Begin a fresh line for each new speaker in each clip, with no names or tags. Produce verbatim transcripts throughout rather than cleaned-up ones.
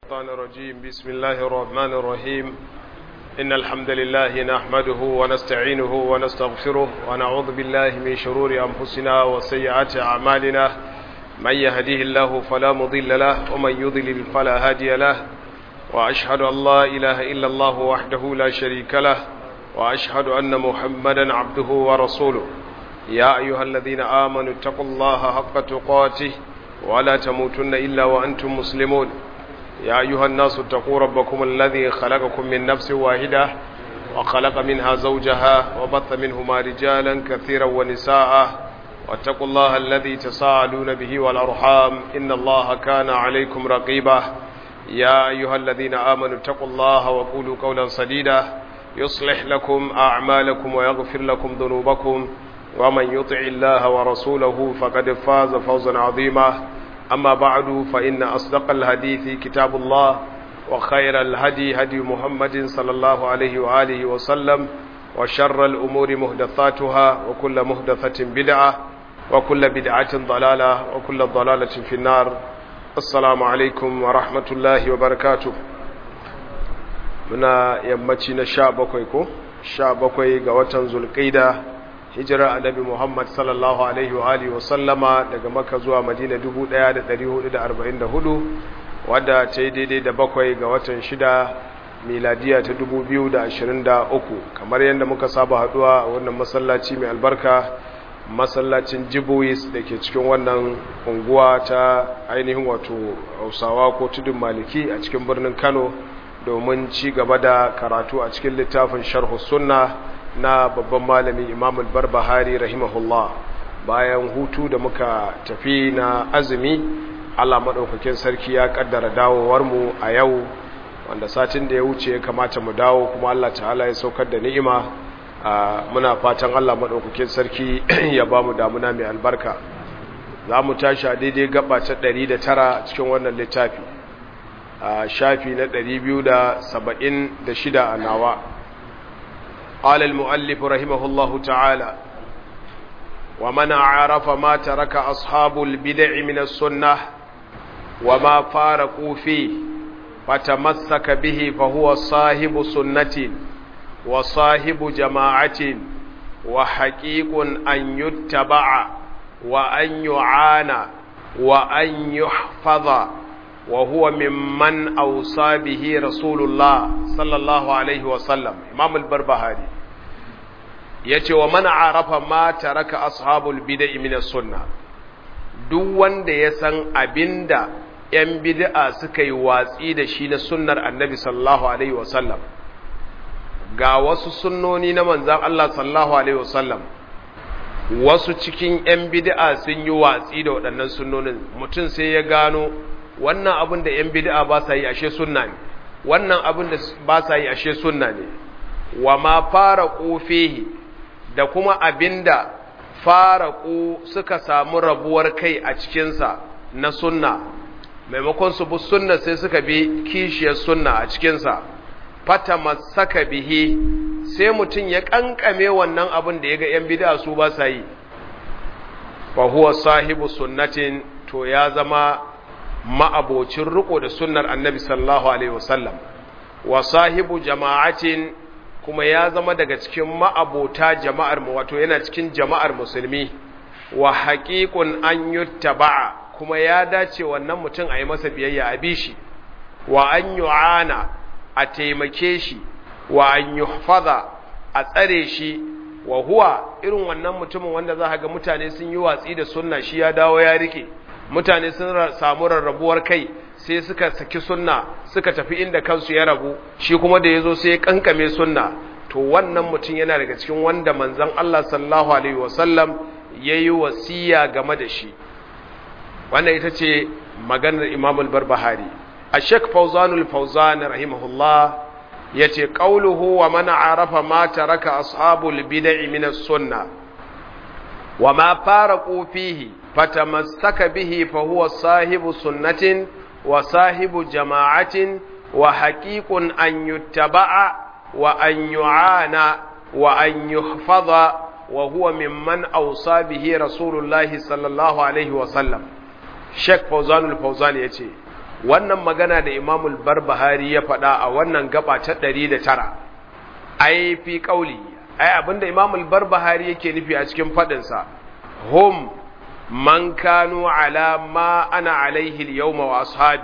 الشيطان الرجيم بسم الله الرحمن الرحيم إن الحمد لله نحمده ونستعينه ونستغفره ونعوذ بالله من شرور أنفسنا وسيئات أعمالنا من يهديه الله فلا مضل له ومن يضلل فلا هادي له وأشهد أن لا إله إلا الله وحده لا شريك له وأشهد أن محمدا عبده ورسوله يا أيها الذين آمنوا اتقوا الله حق تقاته ولا تموتن إلا وأنتم مسلمون يا أيها الناس اتقوا ربكم الذي خلقكم من نفس واحدة وخلق منها زوجها وبث منهما رجالا كثيرا ونساء واتقوا الله الذي تساءلون به والأرحام إن الله كان عليكم رقيبا يا أيها الذين آمنوا اتقوا الله وقولوا قولا سديدا يصلح لكم أعمالكم ويغفر لكم ذنوبكم ومن يطع الله ورسوله فقد فاز فوزا عظيما أما بعد فإن أصدق الحديث كتاب الله وخير الهدي هدي محمد صلى الله عليه وآله وسلم وشر الأمور محدثاتها وكل محدثة بدعة وكل بدعة ضلالة وكل ضلالة في النار. السلام عليكم ورحمة الله وبركاته. muna yammaci na sha bakwai ko sha bakwai ga watan zulqaida hijira annabi Muhammad sallallahu alaihi wa alihi wa sallama daga Makka zuwa Madina dubu ɗaya da ɗari hudu da arba'in da hudu wadda ta yi daidai da bakwai ga watan shida miladiya ta dubu biyu da ashirin da uku kamar yadda muka saba haduwa a wannan masallaci mai albarka masallacin Jibois da ke cikin wannan unguwa ta ainihin wato Hausawa ko tudun Maliki a cikin birnin Kano domin ci gaba da karatu a cikin littafin Sharh Sunna na babban malami Imam al-Barbahari rahimahullah. Bayan hutu da muka tafi na azumi, Allah madaukakin sarki ya kaddara dawowar mu a yau, wanda satin da ya wuce ya kamata mu dawo kuma Allah ta'ala ya saukar da ni'ima. Muna fatan Allah madaukakin sarki ya ba mu damuna mai albarka. Za mu tashi a daidai gaba ta ɗari da tara cikin wannan littafi. shafi na ɗari biyu da saba'in da shida a nawa. قال المؤلف رحمه الله تعالى ومن عرف ما ترك أصحاب البدع من السنة وما فارقوا فيه فتمسك به فهو صاحب سنة وصاحب جماعة وحقيق أن يتبع وأن يعانى وأن يحفظ وهو ممن أوصى به رسول الله صلى الله عليه وسلم. إمام البربهاري yace wa man arafa ma taraka ashabul bid'ah min as-sunnah, duk wanda ya san abinda yan bid'a suka yi watsi da shi na sunnar annabi sallallahu alaihi wasallam, ga wasu sunnoni na manzon Allah sallallahu alaihi wasallam, wasu cikin yan bid'a sun yi watsi da waɗannan sunnonin, mutum sai ya gano wannan abin da ‘yan bid'a ba sa yi ashe sunna ne, wannan abin da ba sa yi ashe sunna ne, wa ma fara ƙofihi da kuma abin da fara ƙo suka samu rabuwar kai a cikinsa na sunna, maimakon su bi sunna sai suka bi kishiyar sunna a cikinsa, fata masaka bihi sai mutum ya ƙanƙame wannan abin da ya ga ‘yan bid'a su ba sa yi, fa huwa sahibu sunnatin, to ya zama ma'abocin riko da sunnar annabi sallallahu alaihi wasallam, wa sahibu jama'atin, kuma ya zama daga cikin ma'abota jama'ar mu, wato yana cikin jama'ar musulmi, wa haqiqun an yuttaba'a, kuma ya dace wannan mutum a yi masa biyayya a bishi, wa an yu'ana a taimake shi, wa an yuhfaza a tsare shi, wa huwa irin wannan mutumin wanda za ga mutane sun yi watsi da sunna shi ya dawo ya rike, mutane sun samu rarrabuwar kai sai suka saki sunna suka tafi inda kansu ya rabu, shi kuma da yazo sai ya kankame sunna, to wannan mutum yana daga cikin wanda manzon Allah sallallahu alaihi wasallam yayi wasiya game da shi. Wannan ita ce maganar Imam al-Barbahari. Ash-Shaykh Fawzan al-Fawzan rahimahullah yace qauluhu wa man arafa ma taraka ashabul bid'ah min as-sunnah wa ma faraqu fihi فتمسك به فهو صاحب سنة وصاحب جماعة وحقيق أن يتبع وأن يعانى وأن يحفظ وهو ممن أوصى به رسول الله صلى الله عليه وسلم. Sheikh Fawzan al-Fawzan yace wannan magana da Imam al-Barbahari ya faɗa a wannan gaba ta ɗari da tara ai fi qauli ai abinda Imam al-Barbahari yake nufi a cikin fadin sa hum man kanu ala ma ana alaihi al-yawma wa ashabi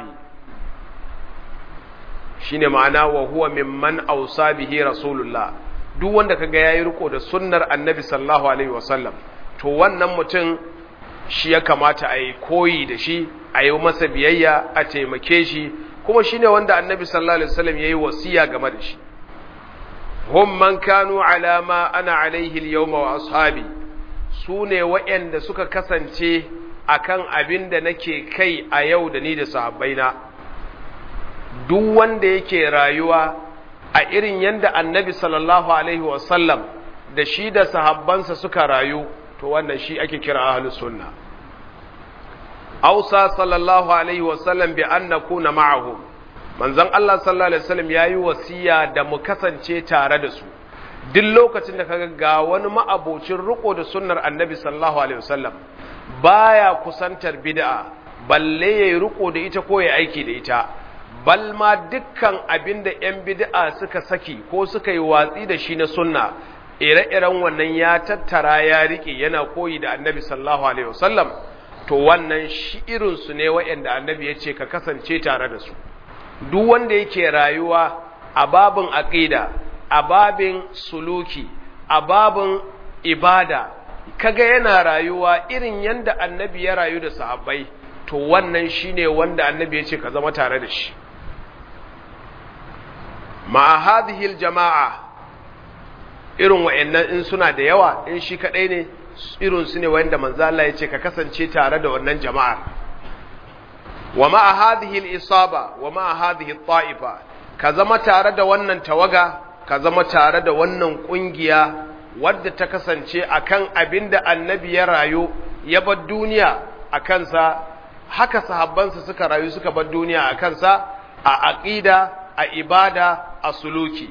shine ma'ana wa huwa mimman awsa bihi rasulullah duk wanda kaga yayi riko da sunnar annabi sallallahu alaihi wasallam to wannan mutum shi ya kamata a yi koyi da shi a yi masa biyayya a taimake shi kuma shine wanda annabi sallallahu alaihi wasallam yayi wasiya game da shi hum man kanu ala ma ana alaihi al-yawma wa ashabi sune waɗanda suka kasance akan abin da nake kai a yau da ni da sahabbaina duk wanda yake rayuwa a irin yanda annabi sallallahu alaihi wasallam da shi da sahabbansa suka rayu to wannan shi ake kira ahlus sunna ausa sallallahu alaihi wasallam bi an nakuna ma'ahum manzon Allah sallallahu alaihi wasallam yayi wasiya da mu kasance tare da su duk lokacin da kaga ga wani ma'abocin riko da sunnar annabi sallallahu alaihi wasallam baya kusantar bid'a balle yayi riko da ita ko ya aiki da ita bal ma dukkan abinda yan bid'a suka saki ko suka yi watsi da shi na sunna ire-iren wannan ya tattara ya rike yana koyi da annabi sallallahu alaihi wasallam to wannan shi irinsu ne waɗanda annabi ya ce ka kasance tare da su duk wanda yake rayuwa a babin aqida a babin suluki a babin ibada kaga yana rayuwa irin yanda annabi ya rayu da sahabbai to wannan shine wanda annabi ya ce ka zama tare da shi ma'a hadhihi aljama'a irin wa'annan in suna da yawa in shi kadai ne irin su ne wanda manzo Allah ya ce ka kasance tare da wannan jama'ar wa ma'a hadhihi al-isaba wa ma'a hadhihi at-ta'ifa ka zama tare da wannan tawaga ka zama tare da wannan kungiya wadda ta kasance akan abinda annabi ya rayu ya bar duniya akan sa haka sahabbansa suka rayu suka bar duniya akan sa a aqida a ibada a suluki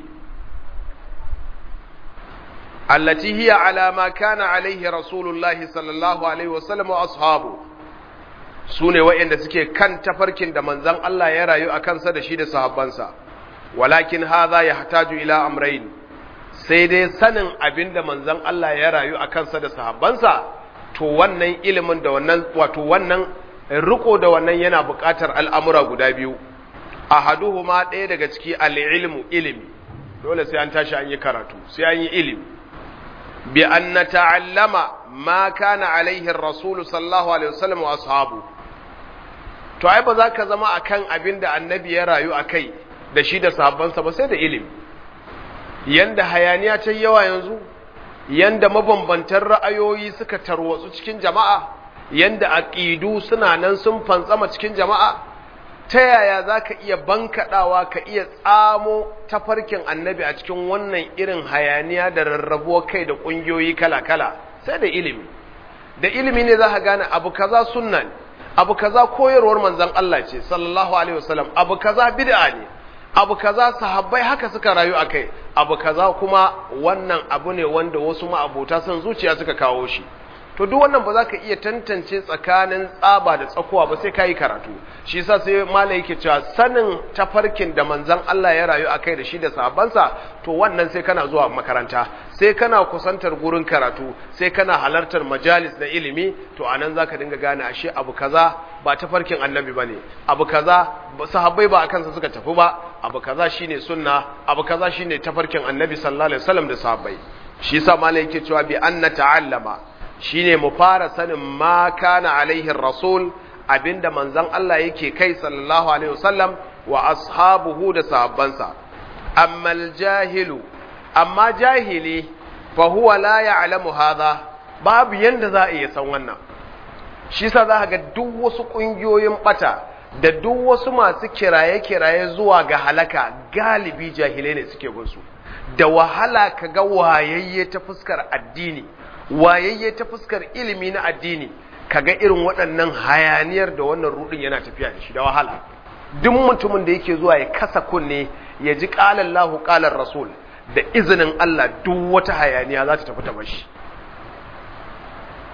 التي هي على ما كان عليه رسول الله صلى الله عليه وسلم واصحابه sune wa'anda suke kan tafarkin da manzon Allah ya rayu a kansa da shi da sahabbansa walakin hadha yahtaju ila amrayn sai dai sanin abinda manzon Allah ya rayu a kansa da sahabbansa to wannan ilimin da wannan wato wannan riko da wannan yana buƙatar al'amura guda biyu ahaduhuma ɗaya daga ciki al-ilmu ilimi dole sai an tashi an yi karatu sai an yi ilimi بأن نتعلم ما كان عليه الرسول صلى الله عليه وسلم وأصحابه to ai ba za ka zama akan abin da annabi ya rayu akai da shi da sahabbansa ba sai da ilimi yanda hayaniya ta yawa yanzu yanda mabambantan ra'ayoyi suka tarwatsu cikin jama'a yanda aqidu suna nan sun fantsama cikin jama'a ta yaya za ka iya bankaɗawa ka iya tsamo tafarkin annabi a cikin wannan irin hayaniya da rarrabuwar kai da ƙungiyoyi kala-kala sai da ilimi da ilimi ne za ka gane abu kaza sunna ne abu kaza koyarwar manzon Allah ce sallallahu alaihi wasallam abu kaza bid'a ne abu kaza sahabbai haka suka rayu akai abu kaza kuma wannan abu ne wanda wasu ma'abota son zuciya suka kawo shi to duk wannan ba za ka iya tantance tsakanin tsaba da tsakuwa ba sai ka yi karatu shi yasa sai malai yake cewa sanin tafarkin da manzon Allah ya rayu akai da shi da sahabbansa to wannan sai kana zuwa makaranta sai kana kusantar gurin karatu sai kana halartar majalis na ilimi to anan zaka dinga gane ashe abu kaza ba tafarkin annabi bane abu kaza sahabbai ba akan sa suka tafi ba abu kaza shine sunna abu kaza shine tafarkin annabi sallallahu alaihi wasallam da sahabbai shi yasa malai yake cewa bi anna ta'allama shine mu fara sanin ma kana alaihi rasul abinda manzon Allah yake kai sallallahu alaihi wasallam wa ashabuhu da sahabbansa amma aljahilu amma jahili fa huwa la ya'lamu hadha babu yanda za a iya san wannan shi yasa za ka ga duk wasu kungiyoyin bata da duk wasu masu kiraye kiraye zuwa ga halaka galibi jahilai ne suke gunsu da wahala kaga wayayye ta fuskar addini wayayye ta fuskar ilimi na addini kaga irin waɗannan hayaniyar da wannan rudin yana tafiya da shi da wahala duk mutumin da yake zuwa ya kasa kunne ya ji qala Allahu qala Rasul da izinin Allah duk wata hayaniya za ta tafi ta bashi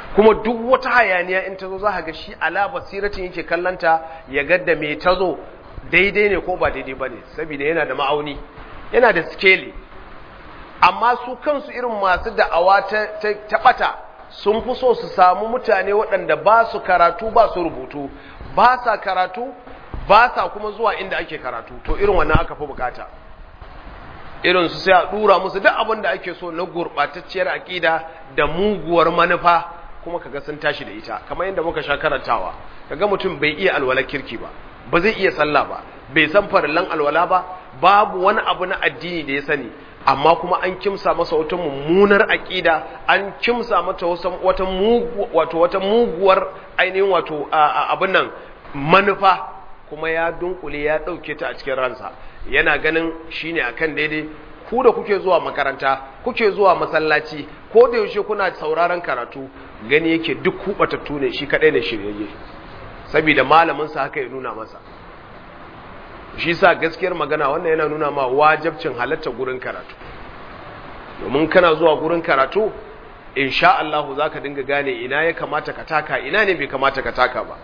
kuma duk wata hayaniya in ta zo za ka ga shi ala basiratin yake kallanta ya ga da me ta zo daidai ne ko ba daidai ba ne, saboda yana da ma'auni, yana da skeli. Amma su kansu irin masu da'awa ta ɓata sun fi so su samu mutane waɗanda ba su karatu ba su rubutu, ba sa karatu ba sa kuma zuwa inda ake karatu, to irin wannan aka fi bukata. Irin su sai a ɗura musu duk abin da ake so na gurɓatacciyar aƙida da muguwar manufa, kuma kaga sun tashi da ita, kamar yadda muka sha karantawa. Kaga mutum bai iya alwala kirki ba, ba zai iya sallah ba, bai san farillan alwala ba, babu wani abu na addini da ya sani, amma kuma an kimsa masa wata mummunar aƙida, an kimsa mata wata mugu wato wata muguwar ainihin wato abin nan manufa, kuma ya dunkule ya dauke ta a cikin ransa, yana ganin shine akan daidai. Ku da kuke zuwa makaranta, kuke zuwa masallaci, ko da yaushe kuna sauraron karatu, gani yake duk kubatattu ne, shi kadai ne shiryayye, saboda malamin sa haka ya nuna masa. Shi sa gaskiyar magana wannan yana nuna ma wajibcin halatta gurin karatu, domin kana zuwa gurin karatu insha Allah zaka dinga gane ina ya kamata ka taka, ina ne bai kamata ka taka ba.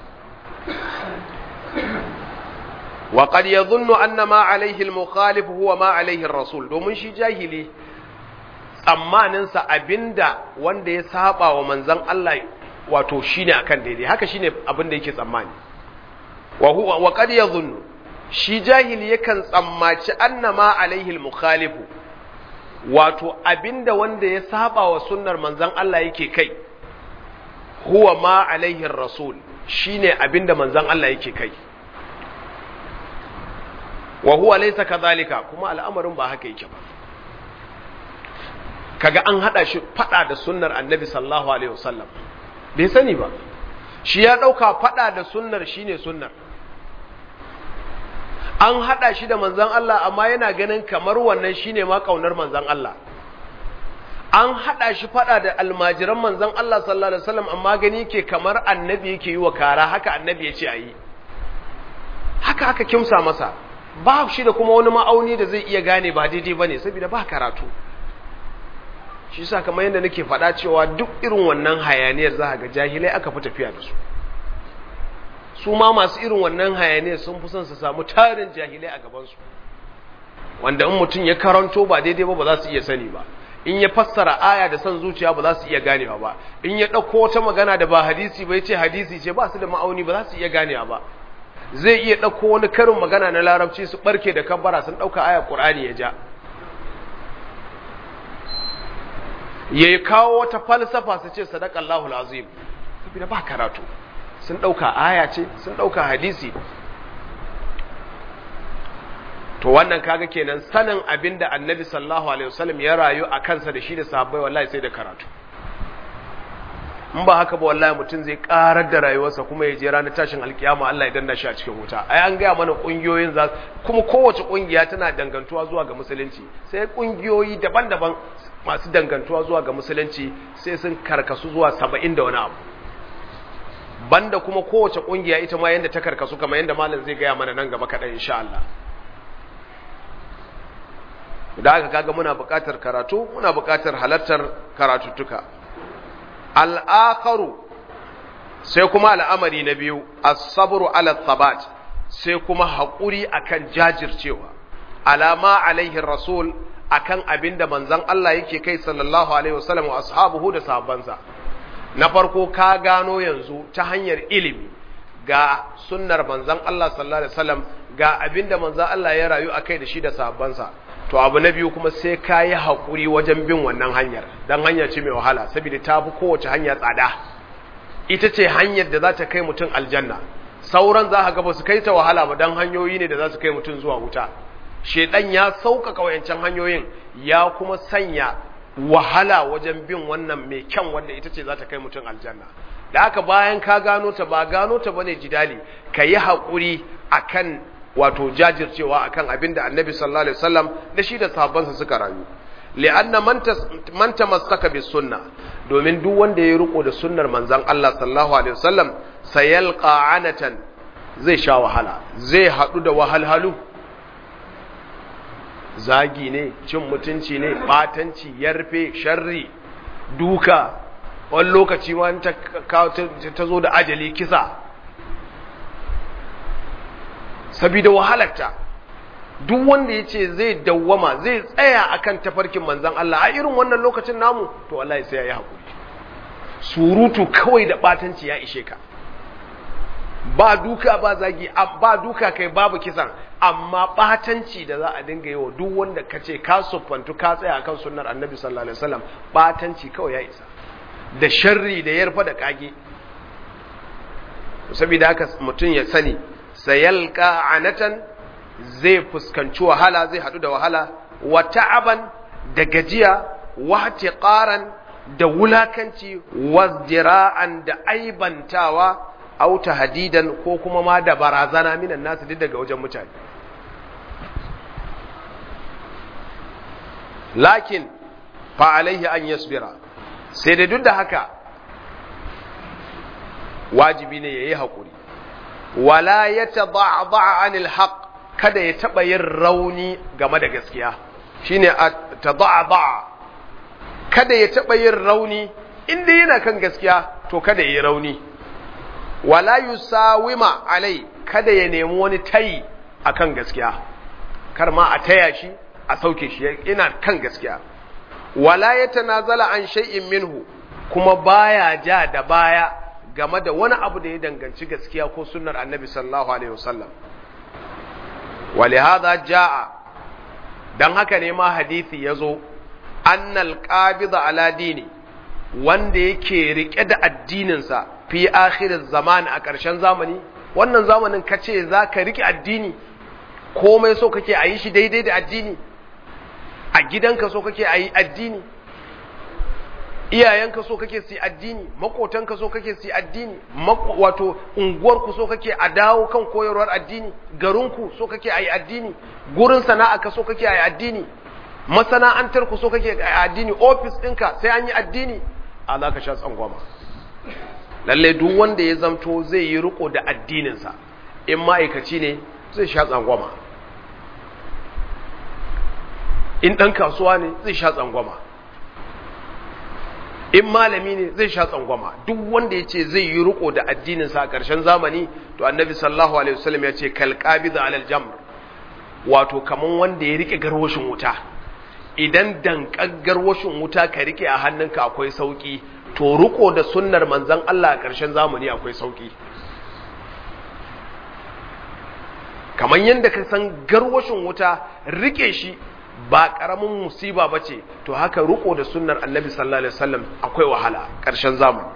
wa qad yadhunnu anna ma alayhi al-mukhalif huwa ma alayhi ar-rasul, domin shi jahili tsammanin sa abinda wanda ya saba wa manzon Allah wato shine akan daidai, haka shine abinda yake tsammani. wa huwa wa qad yadhunnu, shi jahili yakan tsammaci annama alaihi al-mukhalifu, wato abinda wanda ya saba wa sunnar manzon Allah yake kai, huwa ma alaihi ar-rasul, shine abinda manzon Allah yake kai. wa huwa laysa kadhalika, kuma al'amarin ba haka yake ba. kaga an hada shi fada da sunnar annabi sallallahu alaihi wasallam, bai sani ba, shi ya dauka fada da sunnar shine sunnar. An haɗa shi da manzan Allah, amma yana ganin kamar wannan shine ma ƙaunar manzan Allah. An haɗa shi faɗa da almajiran manzan Allah sallallahu alaihi wasallam, amma gani ke kamar annabi yake yi wa kara, haka annabi ya ce a yi. Haka aka kimsa masa, ba shi da kuma wani ma'auni da zai iya gane ba daidai ba ne, saboda ba karatu. Shi sa kamar yadda nake faɗa cewa duk irin wannan hayaniyar za ga jahilai aka fi tafiya da su. Su ma masu irin wannan hayaniyar sun fi son su samu tarin jahilai a gabansu, wanda in mutum ya karanto ba daidai ba ba za su iya sani ba, in ya fassara aya da son zuciya ba za su iya ganewa ba, in ya ɗauko wata magana da ba hadisi ba ya ce hadisi ce, ba su da ma'auni ba za su iya ganewa ba. Zai iya ɗauko wani karin magana na larabci su ɓarke da kabbara sun ɗauka aya ƙur'ani ya ja, ya kawo wata falsafa su ce sadaqallahul azim, saboda ba karatu. Sun ɗauka aya ce, sun ɗauka hadisi. To wannan kaga kenan sanin abinda annabi sallallahu alaihi wasallam ya rayu a kansa da shi da sahabbai, wallahi sai da karatu. In ba haka ba wallahi mutum zai karar da rayuwarsa kuma ya je ranar tashin alkiyama Allah ya danna shi a cikin wuta. Ai an gaya mana kungiyoyin za, kuma kowace kungiya tana dangantuwa zuwa ga musulunci, sai kungiyoyi daban-daban masu dangantuwa zuwa ga musulunci sai sun karkasu zuwa saba'in da wani abu. Banda kuma kowace kungiya ita ma yanda ta karkasu, kamar yanda malam zai gaya mana nan gaba kaɗan insha Allah. Da aka kaga muna buƙatar karatu, muna buƙatar halartar karatuttuka. Al'akaru, sai kuma al'amari na biyu, as-sabru ala thabat, sai kuma haƙuri akan jajircewa, alama alaihi rasul, akan abinda manzon Allah yake kai sallallahu alaihi wasallam wa ashabuhu da sahabbansa. Na farko ka gano yanzu ta hanyar ilimi ga sunnar manzon Allah sallallahu alaihi wasallam, ga abinda manzon Allah ya rayu akai da shi da sahabbansa. To abu na biyu kuma sai ka yi haƙuri wajen bin wannan hanyar, don hanya ce mai wahala, saboda ta fi kowace hanya tsada. Ita ce hanyar da za ta kai mutum aljanna, sauran za ka ga ba su kai ta wahala ba, don hanyoyi ne da za su kai mutum zuwa wuta. Shedan ya sauƙaƙa wayancan hanyoyin, ya kuma sanya wahala wajen bin wannan mai kyan wanda ita ce za ta kai mutum aljanna. Da haka bayan ka gano ta, ba gano ta bane jidali, ka yi haƙuri akan wato jajircewa akan abinda annabi sallallahu alaihi wasallam da shi da sahabbansa suka rayu. Li'anna man tamassaka bis sunna, domin duk wanda ya riko da sunnar manzon Allah sallallahu alaihi wasallam sayalqa anatan, zai sha wahala, zai hadu da wahalhalu, zagi ne, cin mutunci ne, batanci, yarfe, sharri, duka, wani lokaci ma ta ta zo da ajali kisa saboda wahalarta. Duk wanda ya ce zai dawwama zai tsaya akan tafarkin manzon Allah a irin wannan lokacin namu to wallahi sai ya yi hakuri. Surutu kawai da batanci ya ishe ka, ba duka ba zagi, ba duka kai babu kisan, amma batanci da za a dinga yi wa duk wanda ka ce ka siffantu ka tsaya akan sunnar annabi sallallahu alaihi wasallam, batanci kawai ya isa, da sharri da yarfa da kage. Saboda haka mutum ya sani sayalqa anatan, zai fuskanci wahala, zai hadu da wahala, wa ta'aban da gajiya, wa tiqaran da wulakanci, wazdira'an da aibantawa, au tahdidan ko kuma ma da barazana minan nasu duk daga wajen mutane. Lakin fa alaihi an yasbira, sai da duk da haka wajibi ne yayi hakuri. Wala yatada'da anil haqq, kada ya taba yin rauni game da gaskiya, shine tada'da, kada ya taba yin rauni inda yana kan gaskiya to kada ya yi rauni. Wala yusawima alai, kada ya nemi wani tayi akan gaskiya, kar ma a taya shi a sauke shi yana kan gaskiya. Wala yatanazala an shay'in minhu, kuma baya ja da baya game da wani abu da ya danganci gaskiya ko sunnar annabi sallallahu alaihi wasallam. Walihada jaa, dan haka ne ma hadisi yazo annal qabida ala dini, wanda yake rike da addininsa fi akhirin zamani, a ƙarshen zamani. Wannan zamanin kace zaka rike addini, komai so kake a yi shi daidai da addini, a gidanka so kake a yi addini, iyayenka so kake su yi addini, makotanka so kake su yi addini, wato unguwarku so kake a dawo kan koyarwar addini, garinku so kake a yi addini, gurin sana'arka so kake a yi addini, masana'antarku so kake a yi addini, ofis ɗinka sai an yi addini, a za ka sha tsangwama. Lallai duk wanda ya zamto zai yi riko da addininsa, in ma'aikaci ne zai sha tsangwama, in ɗan kasuwa ne zai sha tsangwama, in malami ne zai sha tsangwama. Duk wanda ya ce zai yi riko da addininsa a ƙarshen zamani, to annabi sallallahu alaihi wasallam ya ce kalqabidha alal jamr, wato kaman wanda ya rike garwashin wuta. Idan dankan garwashin wuta ka rike a hannunka akwai sauki, to riko da sunnar manzon Allah a ƙarshen zamani akwai sauki. Kaman yanda ka san garwashin wuta rike shi ba ƙaramin musiba ba ce, to haka riko da sunnar annabi sallallahu alaihi wasallam akwai wahala ƙarshen zamani.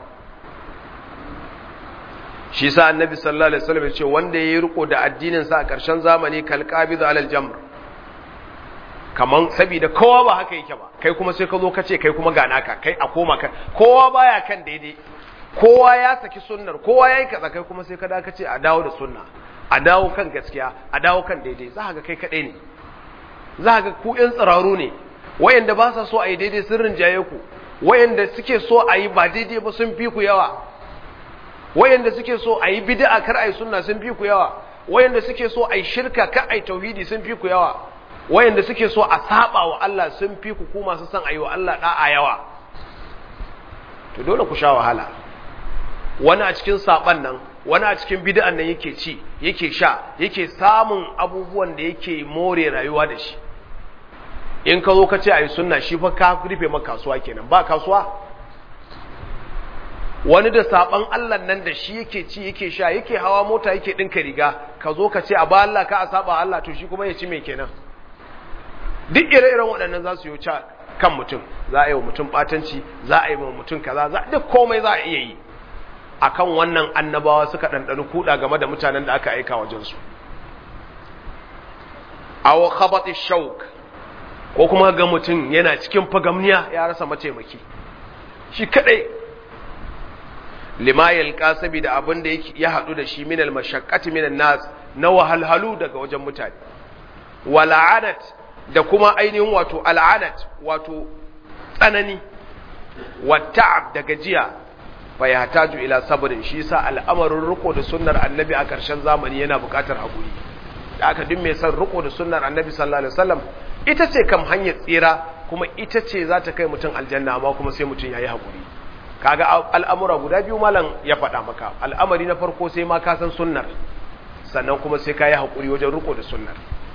Shi sa annabi sallallahu alaihi wasallam ya ce wanda yayi riko da addinin sa a ƙarshen zamani kalqabidhu alal jamr, kaman saboda kowa ba haka yake ba, kai kuma sai ka zo ka ce kai kuma ga naka, kai a koma kai, kowa baya kan daidai, kowa ya saki sunnar, kowa yayi kaza, kai kuma sai ka da ka ce a dawo da sunna, a dawo kan gaskiya, a dawo kan daidai. Za ka ga kai kadai ne, za ga ku ƴan tsiraru ne, wayanda ba sa so a yi daidai sun rinjaye ku, wayanda suke so a yi ba daidai ba sun fi ku yawa, wayanda suke so a yi bid'a kar a yi sunna sun fi ku yawa, wayanda suke so a yi shirka kar a yi tauhidi sun fi ku yawa, wayanda suke so a saba wa Allah sun fi ku, ku masu son a yi wa Allah da'a yawa. To dole ku sha wahala. Wani a cikin saban nan, wani a cikin bid'an nan yake ci, yake sha, yake samun abubuwan da yake more rayuwa da shi. In ka zo ka ce a yi sunna, shi fa ka rufe maka kasuwa kenan, ba kasuwa. Wani da saban Allah nan da shi yake ci, yake sha, yake hawa mota, yake dinka riga, ka zo ka ce a ba Allah ka a saba Allah, to shi kuma ya ci me kenan. Duk ire-iren waɗannan za su yi wuce kan mutum, za a yi wa mutum ɓatanci, za a yi wa mutum kaza, za duk komai za a iya yi. Akan wannan annabawa suka ɗanɗani kuɗa game da mutanen da aka aika wajensu. Aw khabati shauk, ko kuma ga mutum yana cikin fagamniya ya rasa mataimaki shi kadai, lima yalqa sabida abin da ya haɗu da shi minal mashaqqati minan nas, na wahalhalu daga wajen mutane, wala'anat da kuma ainihin wato al'anat, wato tsanani, wa ta'ab da gajiya, fa yahtaju ila sabrin. Shi yasa al'amarin riko da sunnar annabi a ƙarshen zamani yana buƙatar hakuri. Da aka duk mai son riko da sunnar annabi sallallahu alaihi wasallam, ita ce kam hanyar tsira, kuma ita ce za ta kai mutum aljanna, amma kuma sai mutum yayi hakuri. kaga al'amura guda biyu malam ya faɗa maka. Al'amari na farko sai ma ka san sunnar, sannan kuma sai ka yi haƙuri wajen riko da sunnar.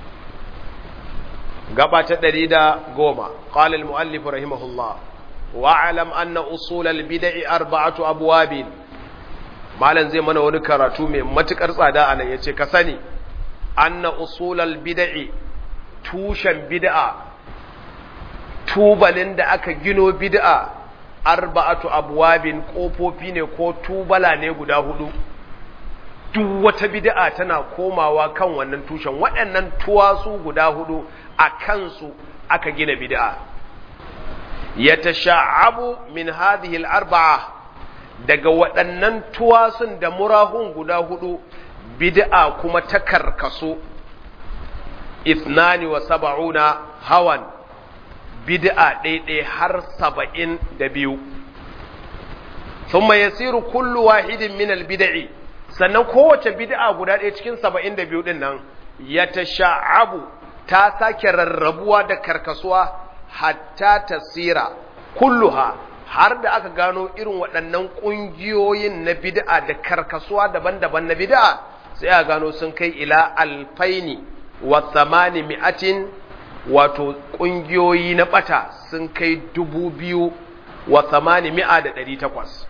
Gaba ta ɗari da goma, ƙalil mu'allif rahimahullah, wa'alam anna usulal bida'i arba'atu abwabin. Malam zai mana wani karatu mai matuƙar tsada a nan, ya ce ka sani, anna usulal bida'i, tushen bid'a, tubalin da aka gino bid'a, arba'atu abwabin, ƙofofi ne ko tubala ne guda hudu. Duk wata bid'a tana komawa kan wannan tushen, waɗannan tuwasu guda hudu a kansu aka gina bid'a. Yatasha'abu min hadhihi al-arba'a, daga waɗannan tuwasun da murahun guda hudu bid'a kuma ta karkaso ithnani wa sab'una hawan, bid'a ɗaiɗai har saba'in da biyu. Thumma yasiru kullu wahidin min al-bid'i, sannan kowace bid'a guda ɗaya cikin saba'in da biyu ɗin nan ya tasha'abu, ta sake rarrabuwa da karkasuwa hatta tasira kulluha, har da aka gano irin waɗannan ƙungiyoyin na bid'a da karkasuwa daban-daban na bid'a, sai a gano sun kai ila alfaini wa thamani mi'atin, wato ƙungiyoyi na ɓata sun kai dubu biyu wa thamani mi'a da ɗari takwas.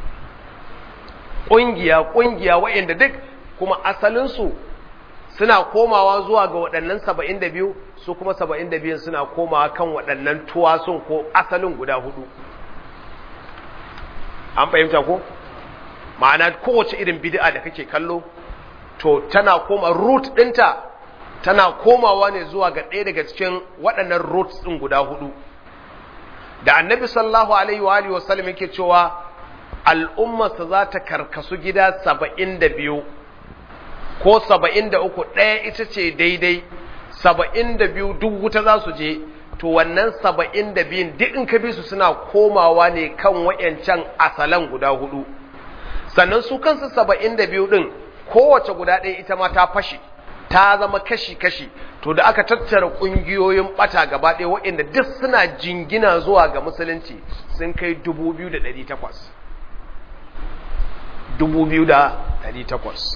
Ƙungiya ƙungiya wa'inda duk kuma asalinsu suna komawa zuwa ga waɗannan saba'in da biyu, su kuma saba'in da biyun suna komawa kan waɗannan tuwasun ko asalin guda hudu. An fahimta ko? Ma'ana kowace irin bid'a da kake kallo, to tana koma root ɗinta tana komawa ne zuwa ga ɗaya daga cikin waɗannan roots ɗin guda hudu. Da Annabi sallallahu alaihi wa alihi wasallam yake cewa al'ummarsa za ta karkasu gida saba'in da biyu ko saba'in da uku, ɗaya ita ce daidai, saba'in da biyu duk wuta za su je, to wannan saba'in da biyun duk in ka bi su suna komawa ne kan wayancan asalan guda hudu. Sannan su kansu saba'in da biyu ɗin kowace guda ɗaya ita ma ta fashe, ta zama kashi-kashi, to da aka tattara ƙungiyoyin ɓata gaba ɗaya waɗanda duk suna jingina zuwa ga musulunci sun kai dubu biyu da ɗari takwas. Dubu biyu da ɗari takwas.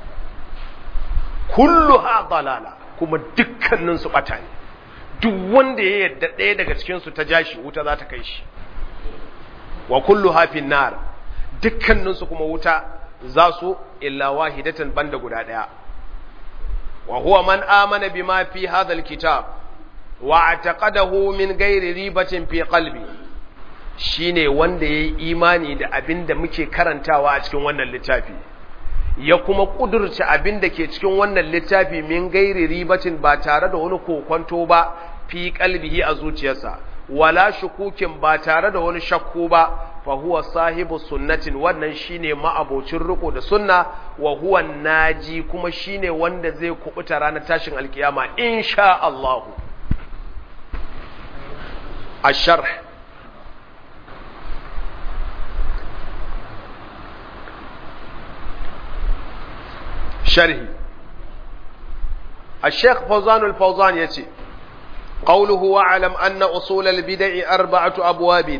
Kullu ha dalala, kuma dukkaninsu ɓata ne. Duk wanda ya yadda ɗaya daga cikinsu ta ja shi, wuta za ta kai shi. Wa kullu hafin nar, dukkaninsu kuma wuta za su illa wahidatan banda guda ɗaya. Wa huwa man amana bima fi hadha alkitab wa ataqadahu min ghairi ribatin fi qalbi, shine wanda yayi imani da abinda muke karantawa a cikin wannan littafi, ya kuma kudurci abinda ke cikin wannan littafi min ghairi ribatin, ba tare da wani kokonto ba, fi qalbihi a zuciyarsa, wala shukukin, ba tare da wani shakku ba, fa huwa sahibu sunnatin, wannan shine ma'abocin riko da sunna, wa huwa naji, kuma shine wanda zai kubuta ranar tashin alkiyama insha Allah. Asharh sharhi الشيخ فوزان الفوزان يتي قوله واعلم أن أصول البدع أربعة أبواب،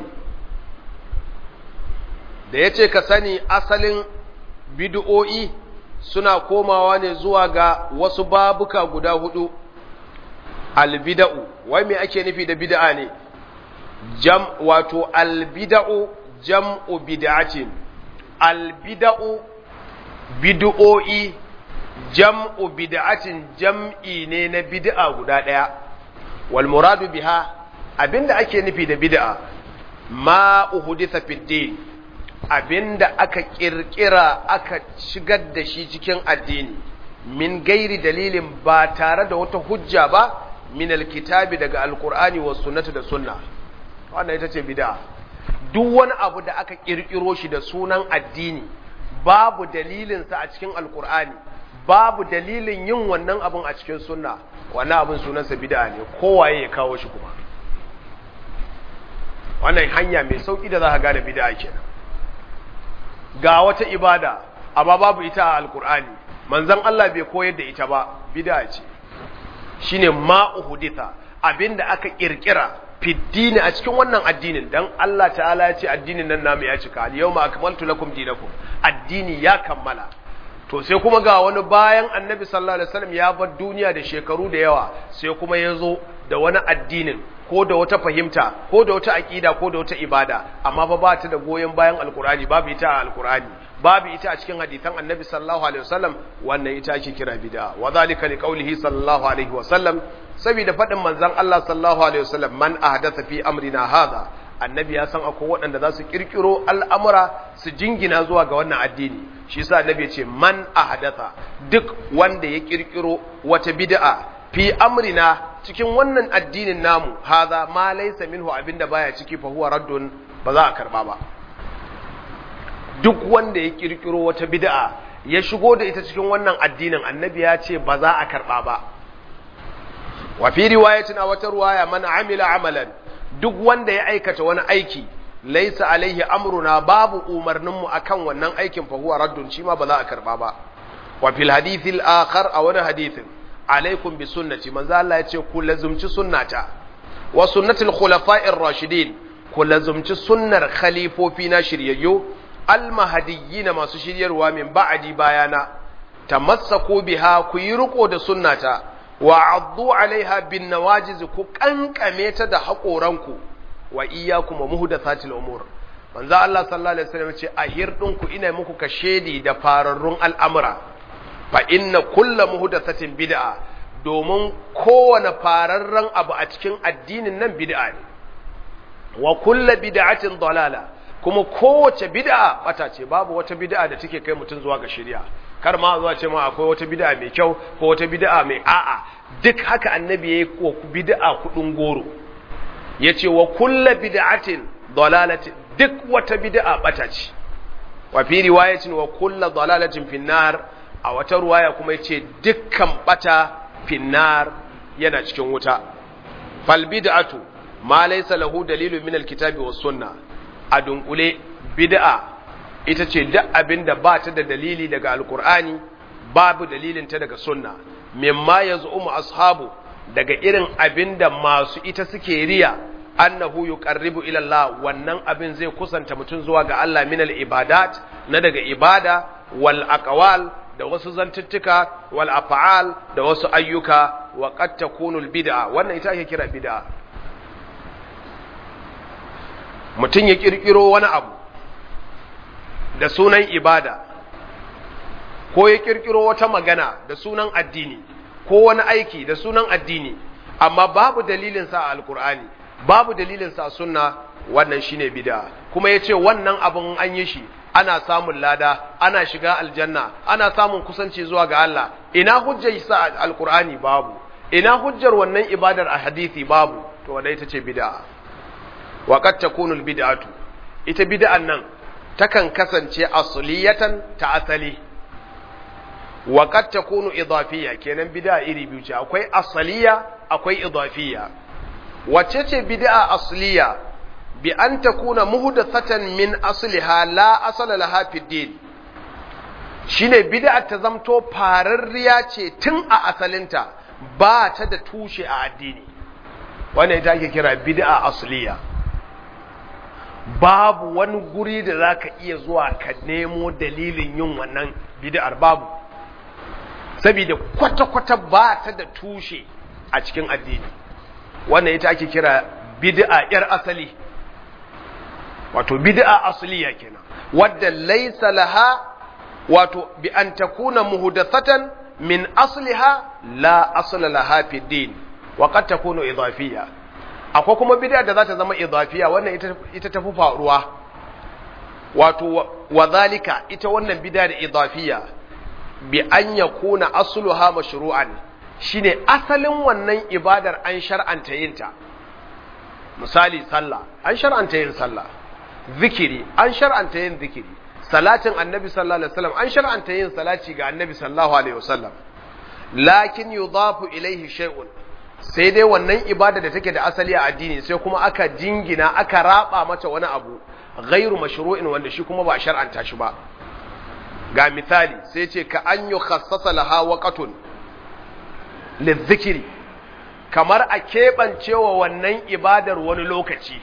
da ya ce ka sani asalin bid'o'i suna komawa ne zuwa ga wasu babuka guda hudu. Albida'u, wai me ake nufi da bid'a ne? Jam, wato albida'u jam'u bid'atin, albida'u bid'o'i jam'u bid'atin jam'i ne na bid'a guda ɗaya. Wal muradu biha, abinda ake nufi da bid'a ma uhditha fid din, abinda aka kirkira aka shigar da shi cikin addini, min gairi dalilin, ba tare da wata hujja ba, min alkitabi, daga alqur'ani was sunnati da sunna. Wannan ita ce bid'a. Duk wani abu da aka kirkiro shi da sunan addini, babu dalilin sa a cikin alqur'ani, babu dalilin yin wannan abun a cikin sunna, wannan abun sunansa bid'a ne, kowaye ya kawo shi kuma. Wannan hanya mai sauki da za ka gane bid'a kenan. Ga wata ibada amma babu ita a alkur'ani, manzon Allah bai koyar da ita ba, bid'a ce. Shine ma uhditha, abinda aka kirkira fiddini a cikin wannan addinin dan Allah ta'ala ya ce addinin nan namu ya cika al-yawma akmaltu lakum dinakum addini ya kammala to sai kuma ga wani bayan annabi sallallahu alaihi wasallam ya bar duniya da shekaru da yawa sai kuma ya zo da wani addinin ko da wata fahimta ko da wata aqida ko da wata ibada amma ba ba ta da goyen bayan alqur'ani babu ita a alqur'ani babu ita a cikin hadisan annabi sallallahu alaihi wasallam wannan ita ake kira bid'a wa zalika liqaulihi sallallahu alaihi wasallam saboda fadin manzon Allah sallallahu alaihi wasallam man ahdatha fi amrina hadha annabi ya san akwai waɗanda za su kirkiro al'amura su jingina zuwa ga wannan addini shi yasa annabi ya ce man ahdatha duk wanda ya kirkiro wata bid'a fi amrina cikin wannan addinin namu hadha ma laysa minhu abinda baya ciki fa huwa raddun ba za a karba ba duk wanda ya kirkiro wata bid'a ya shigo da ita cikin wannan addinin annabi ya ce ba za a karba ba wa fi riwayatin wata riwaya man amila amalan duk wanda ya aikata wani aiki laysa alaihi amruna babu umarninmu akan wannan aikin fa huwa raddun shi ma ba za a karba ba wa fil hadithil akhar a wani hadithin alaikum bi sunnati manzo Allah ya ce ku lazumci sunnata wa sunnatul khulafa'ir rashidin ku lazumci sunnar khalifofi na shiryayyo almahdiyyin masu shiryarwa min ba'di bayana tamassaku biha ku yi riko da sunnata wa addu alaiha bin nawajiz ku kankame ta da haƙoranku wa iyyakum muhdathatil umur manzo Allah sallallahu alaihi wasallam ce a hirdinku ina muku kashedi da fararrun al'amura fa inna kullu muhdathatin bid'a domin kowane fararren abu a cikin addinin nan bid'a ne wa kullu bid'atin dalala kuma kowace bid'a bata ce babu wata bid'a da take kai mutun zuwa ga shari'a kar ma zuwa ce ma akwai wata bid'a mai kyau ko wata bid'a mai a'a duk haka annabi yayi ko bid'a kudin goro yace wa kullu bid'atin dalalatin duk wata bid'a bata ce wa fi riwayatin wa kullu dalalatin finnar a wata ruwaya kuma yace dukkan bata finnar yana cikin wuta fal bid'atu ma laysa lahu dalilun min alkitabi was sunnah a dunkule bid'a ita ce duk abinda ba ta da dalili daga alkur'ani babu dalilin ta daga sunna mimma yaz'umu ashabu daga irin abinda masu ita suke riya annahu yuqarribu ila Allah wannan abin zai kusanta mutun zuwa ga Allah min al-ibadat na daga ibada wal aqwal da wasu zantuttuka wal af'al da wasu ayyuka wa qad takunu al-bid'a wannan ita ake kira bid'a mutum ya kirkiro wani abu da sunan ibada ko ya kirkiro wata magana da sunan addini ko wani aiki da sunan addini amma babu dalilinsa a alkur'ani babu dalilinsa a sunna wannan shine bid'a kuma yace wannan abun an yi shi ana samun lada ana shiga aljanna ana samun kusanci zuwa ga Allah ina hujjar sa a alkur'ani babu ina hujjar wannan ibadar a hadisi babu to wadai ita ce bid'a wa qad takunu albid'atu ita bid'an nan takan kasance asliyatan ta asali wa qad takunu idafiyya kenan bid'a iri biyu ce akwai asliya akwai idafiyya wacce ce bid'a asliya bi an takuna muhdathatan min asliha la asala laha fi din shine bid'a ta zamto fararriya ce tun a asalinta ba ta da tushe a addini wannan ita ake kira bid'a asliya babu wani guri da zaka iya zuwa ka nemo dalilin yin wannan bid'ar babu saboda kwata-kwata ba ta da tushe a cikin addini wannan ita ake kira bid'a yar asali wato bid'a asliya kenan wadda laysa laha wato bi an takuna muhdathatan min asliha la asla laha fi din wa qad takunu idafiyya akwai kuma bid'a da za ta zama idafiyya wannan ita ita tafi faruwa wato wadhalika ita wannan bid'a da idafiyya bi an yakuna asluha mashru'an shine asalin wannan ibadar an shar'anta yinta misali sallah an shar'anta yin sallah zikiri an shar'anta yin zikiri salatin annabi sallallahu alaihi wasallam an shar'anta yin salati ga annabi sallallahu alaihi wasallam lakin yudafu ilaihi shay'un sai dai wannan ibada da take da asali a addini sai kuma aka jingina aka raba mata wani abu ghairu mashru'in wanda shi kuma ba shar'anta shi ba ga misali sai ce ka an yukhassasa laha waqtun lizikri kamar a keɓancewa wannan ibadar wani lokaci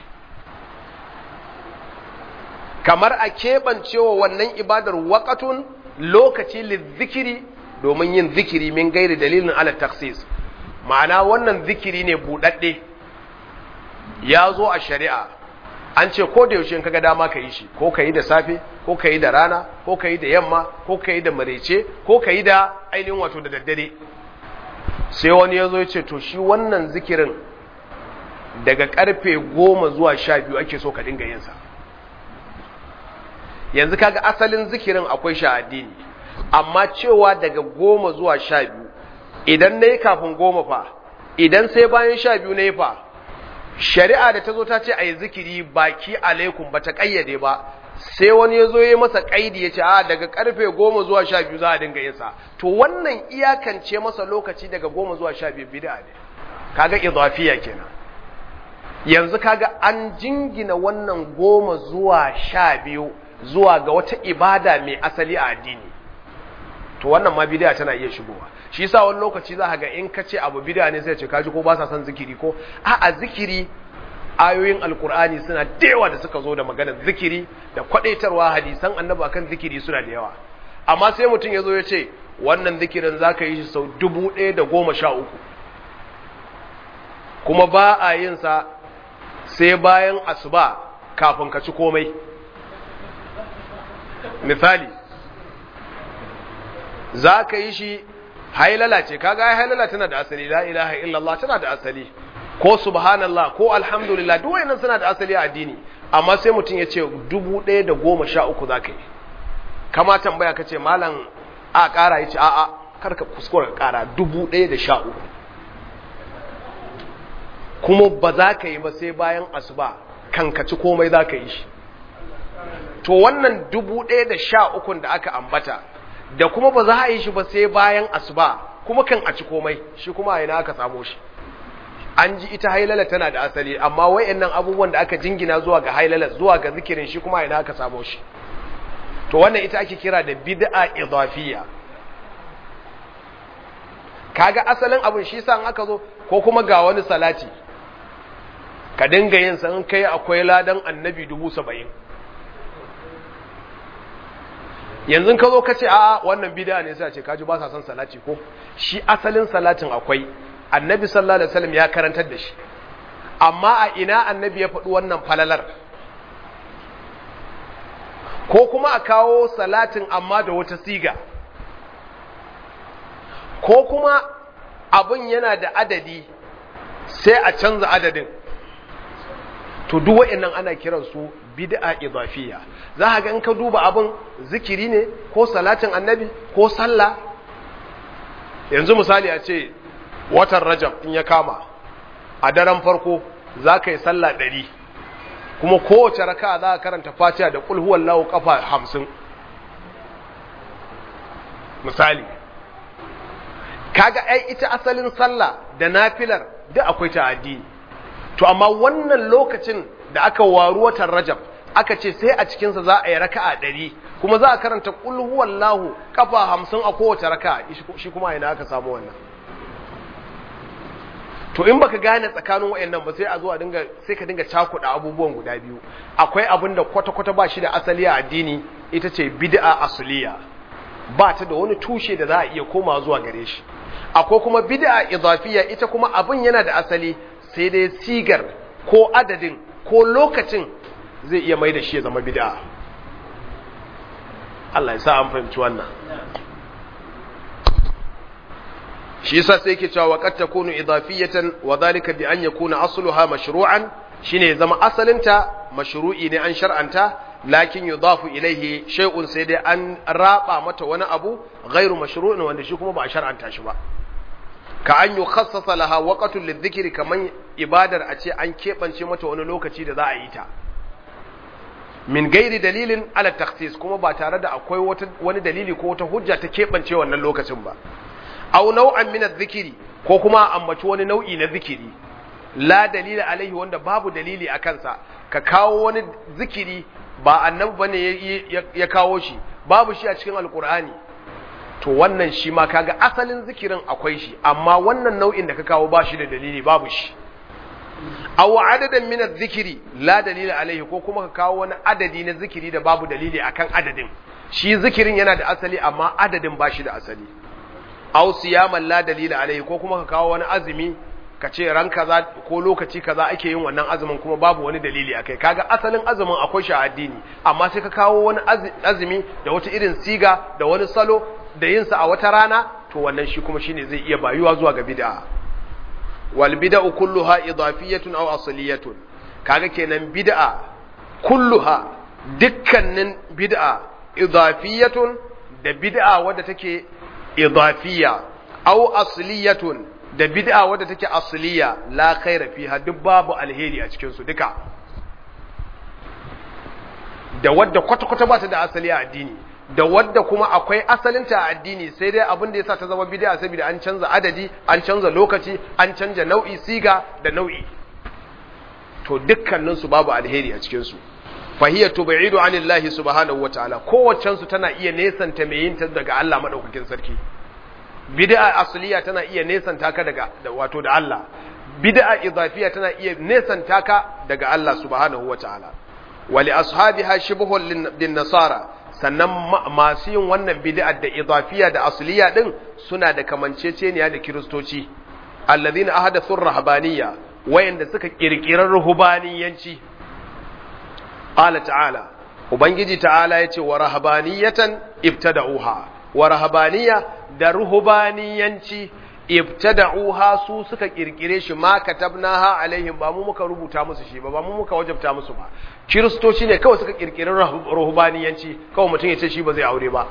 kamar a keɓancewa wannan ibadar waƙatun lokaci lizzikiri domin yin zikiri min gairi dalilin ala taksis ma'ana wannan zikiri ne buɗaɗɗe ya zo a shari'a an ce ko da yaushe kaga dama ka yi shi ko ka yi da safe ko ka yi da rana ko ka yi da yamma ko ka yi da marece ko ka yi da ainihin wato da daddare sai wani ya zo ya ce to shi wannan zikirin daga karfe goma zuwa sha biyu ake so ka dinga yinsa yanzu kaga asalin zikirin akwai shi a addini amma cewa daga goma zuwa sha biyu idan na yi kafin goma fa idan sai bayan sha biyu na yi fa shari'a da ta zo ta ce a yi zikiri baki alaikum ba ta ƙayyade ba sai wani ya zo ya masa ƙaidi ya ce a daga ƙarfe goma zuwa sha biyu za a dinga yinsa to wannan iyakance masa lokaci daga goma zuwa sha biyu bid'a ne kaga idafiya kenan yanzu kaga an jingina wannan goma zuwa sha biyu zuwa ga wata ibada mai asali a addini to wannan ma bid'a tana iya shigowa shi yasa wani lokaci za ka ga in ka ce abu bid'a ne sai ce kaji ko ba sa son zikiri ko a'a zikiri ayoyin alkur'ani suna da yawa da suka zo da maganar zikiri da kwadaitarwa hadisan annabi akan zikiri suna da yawa amma sai mutum ya zo ya ce wannan zikirin za ka yi shi sau dubu ɗaya da goma sha uku kuma ba a yin sa sai bayan asuba kafin ka ci komai misali za ka yi shi hailala ce kaga hailala tana da asali la ilaha illallah tana da asali ko subhanallah ko alhamdulillah duk wayannan suna da asali a addini amma sai mutum ya ce dubu ɗaya da goma sha uku za ka yi kama tambaya ka ce malam a ƙara ya ce a'a karka kuskura ƙara dubu ɗaya da sha uku kuma ba za ka yi ba sai bayan asuba kankaci komai za ka yi shi to wannan dubu ɗaya da sha ukun da aka ambata da kuma ba za a yi shi ba sai bayan asuba kuma kan a ci komai shi kuma a ina aka samo shi an ji ita hailala tana da asali amma wayannan abubuwan da aka jingina zuwa ga hailala zuwa ga zikirin shi kuma a ina aka samo shi to wannan ita ake kira da bid'a idafiyya kaga asalin abin shi san aka zo ko kuma ga wani salati ka dinga yin sa in kai akwai ladan annabi dubu saba'in yanzu ka zo ka ce a wannan bid'a ne sai a ce kaji ba sa son salati ko shi asalin salatin akwai annabi sallallahu alaihi wasallam ya karantar da shi amma a ina annabi ya faɗi wannan falalar ko kuma a kawo salatin amma da wata siga ko kuma abin yana da adadi sai a canza adadin to duk waɗannan ana kiransu bid'a idafiyya za ka ga in ka duba abin zikiri ne ko salatin annabi ko sallah yanzu misali a ce watan rajab in ya kama a daren farko za ka yi sallah ɗari kuma kowace raka za ka karanta fatiha da qul huwallahu kafa hamsin misali kaga ai ita asalin sallah da nafilar duk akwai ta addini to amma wannan lokacin da aka waru watan rajab aka ce sai a cikinsa za a yi raka'a ɗari kuma za a karanta qul huwallahu kafa hamsin a kowace raka'a shi kuma ina aka samu wannan to in baka gane tsakanin wayannan ba sai a zo a dinga sai ka dinga cakuɗa abubuwan guda biyu akwai abin da kwata-kwata ba shi da asali a addini ita ce bid'a asliya ba ta da wani tushe da za a iya koma zuwa gare shi akwai kuma bid'a idafiyya ita kuma abin yana da asali sai dai sigar ko adadin ko lokacin zai iya mai da shi ya zama bid'a Allah ya sa an fahimci wannan shi yasa sai yake cewa waqad takunu idafiyatan wa dhalika bi an yakuna asluha mashru'an shine ya zama asalinta mashru'i ne an shar'anta lakin yudafu ilayhi shay'un sai dai an raba mata wani abu ghairu mashru'in wanda shi kuma ba a shar'anta shi ba ka an yukhassasa laha waqtun lidhikri kaman ibadar a ce an kebance mata wani lokaci da za a yi ta min gairi dalilin ala takhsis kuma ba tare da akwai wata wani dalili ko wata hujja ta kebance wannan lokacin ba aw nau'an min adh-dhikri ko kuma ambaci wani nau'i na zikiri la dalila alaihi wanda babu dalili a kansa ka kawo wani zikiri ba annabi bane ya kawo shi babu shi a cikin alqur'ani to wannan shi ma kaga asalin zikirin akwai shi amma wannan nau'in da ka kawo ba shi da dalili babu shi. Aw adadan min adh-dhikri la dalila alaihi, ko kuma ka kawo wani adadi na zikiri da babu dalili akan adadin. Shi zikirin yana da asali amma adadin ba shi da asali. Aw siyaman la dalila alaihi, ko kuma ka kawo wani azumi ka ce ran kaza ko lokaci kaza ake yin wannan azumin kuma babu wani dalili akai. Kaga asalin azumin akwai shi a addini amma sai ka kawo wani azumi da wata irin siga da wani salo da yin sa a wata rana, to wannan shi kuma shine zai iya bayuwa zuwa ga bid'a. Wal bid'u kulluha idafiyatun aw asliyatun, kaga kenan bid'a kulluha dukkanin bid'a idafiyatun, da bid'a wadda take idafiya, aw asliyatun da bid'a wadda take asliya, la khaira fiha, duk babu alheri a cikin su duka. Da wadda kwata-kwata ba ta da asali a addini, da wadda kuma akwai asalinta a addini sai dai abin da yasa ta zama bid'a saboda an canza adadi, an canza lokaci, an canza nau'i siga da nau'i, to dukkanin su babu alheri a cikin su. Fahiya tub'idu anillahi subhanahu wataala, kowaccen su tana iya nesanta mai yin ta daga Allah madaukakin sarki. Bid'a asliya tana iya nesanta ka daga wato da Allah, bid'a idafiya tana iya nesanta ka daga Allah subhanahu wataala. Wali ashabiha shibhun lin nasara, sannan masu yin wannan bid'a da idafiya da asliya din suna da kamanceceniya da kiristoci, alladhina ahadathu rahbaniyya, wayanda suka kirkirar ruhubaniyanci. Qala ta'ala, ubangiji ta'ala yace wa rahbaniyatan ibtada'uha, wa rahbaniyya da ruhubaniyanci ibtada'uha su suka kirkire shi, ma katabnaha alaihim, ba mu muka rubuta musu shi ba, ba mu muka wajabta musu ba. Kiristoci ne kawai suka kirkire ruhubaniyanci, kawai mutum ya ce shi ba zai aure ba,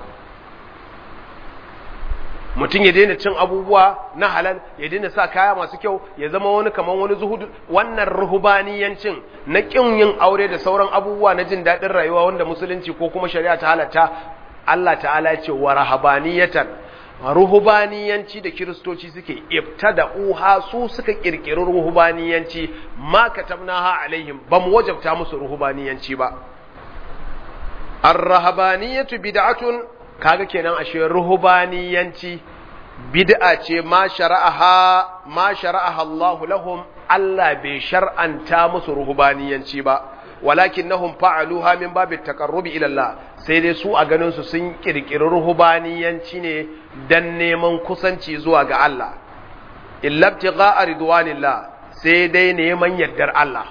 mutum ya daina cin abubuwa na halal, ya daina sa kaya masu kyau, ya zama wani kaman wani zuhudu. Wannan ruhubaniyancin na kin yin aure da sauran abubuwa na jin daɗin rayuwa wanda musulunci ko kuma shari'a ta halatta, Allah ta'ala ya ce wa rahabaniyatan, ruhubaniyanci da kiristoci suke ibtada'uha, su suka kirkiri ruhubaniyanci, ma katabnaha alaihim, ba mu wajabta musu ruhubaniyanci ba. Ar-rahabaniyatu bid'atun, kaga kenan ashe ruhubaniyanci bid'a ce ma shara'aha ma shara'aha Allah lahum, Allah bai shar'anta musu ruhubaniyanci ba, walakinnahum fa'aluha min babit taqarrubi ila Allah, sai dai su a ganin su sun kirkiri ruhubaniyanci ne dan neman kusanci zuwa ga Allah. Illa ibtigha'a ridwanillah, sai dai neman yardar Allah.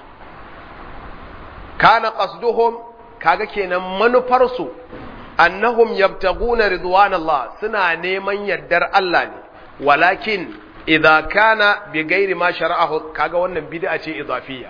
Kana qasduhum, kaga kenan manufar su annahum yabtaguna ridwanallah, suna neman yardar Allah ne, walakin idza kana bi ghairi ma shara'ahu, kaga wannan bid'a ce idafiyya.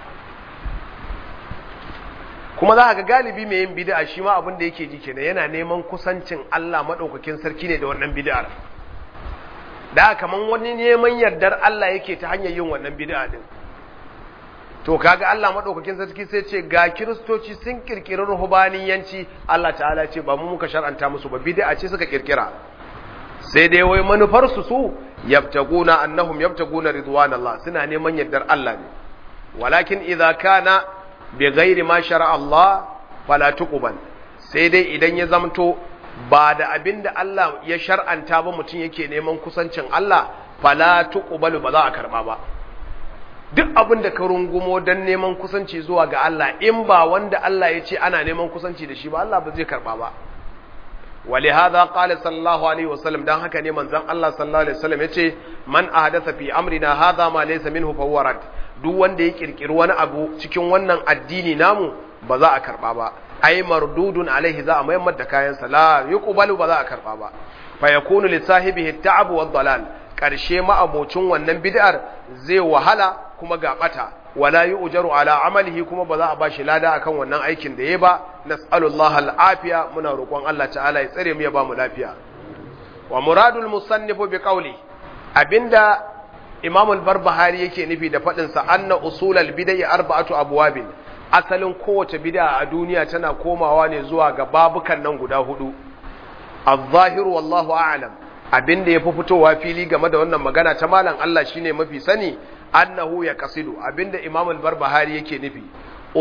Kuma za ka ga galibi mai yin bid'a shi ma abin da yake ji kenan, yana neman kusancin Allah madaukakin sarki ne da wannan bid'ar. Da kaman wani neman yardar Allah yake ta hanyar yin wannan bid'a din. To kaga Allah madaukakin sarki sai ce ga kiristoci sun kirkiri ruhubaniyanci, Allah ta'ala ce ba mu muka shar'anta musu ba, bid'a ce suka kirkira. Sai dai wai manufar su su yabtaguna annahum yabtaguna ridwanallah, suna neman yardar Allah ne. Walakin idza kana bi ghairi ma shar'a Allah fala tuqbal, sai dai idan ya zamto ba da abinda Allah ya shar'anta ba mutum yake neman kusancin Allah, fala tuqbalu, ba za a karba ba. Duk abin da ka rungumo don neman kusanci zuwa ga Allah, in ba wanda Allah ya ce ana neman kusanci da shi ba, Allah ba zai karba ba. Wali hadha qala sallallahu alaihi wasallam, dan haka ne manzon Allah sallallahu alaihi wasallam yace man ahdatha fi amrina hadha ma laysa minhu fa huwa rad, duk wanda ya kirkiri wani abu cikin wannan addini namu ba za a karba ba. Ai mardudun alaihi, za a mayar da kayan sa, la yuqbalu, ba za a karba ba. Fa yakunu li sahibihi at-ta'ab wa ad-dalal, karshe ma abocin wannan bid'ar zai wahala kuma ga bata, wala yu'jaru ala amalihi, kuma ba za a bashi lada akan wannan aikin da yayi ba. Nas'alullaha al-afiya, muna roƙon Allah ta'ala ya tsare mu ya ba mu lafiya. Wa muradul musannif bi qawli, abinda Imam al-Barbahari yake nufi da fadin sa anna usulal bid'ah arba'atu abwabin, asalin kowace bid'a a duniya tana komawa ne zuwa ga babukan nan guda hudu. Az-zahiru wallahu a'lam, abinda yafi fitowa fili game da wannan magana ta malam Allah shine mafi sani, annahu ya kasidu, abinda Imam al-Barbahari yake nufi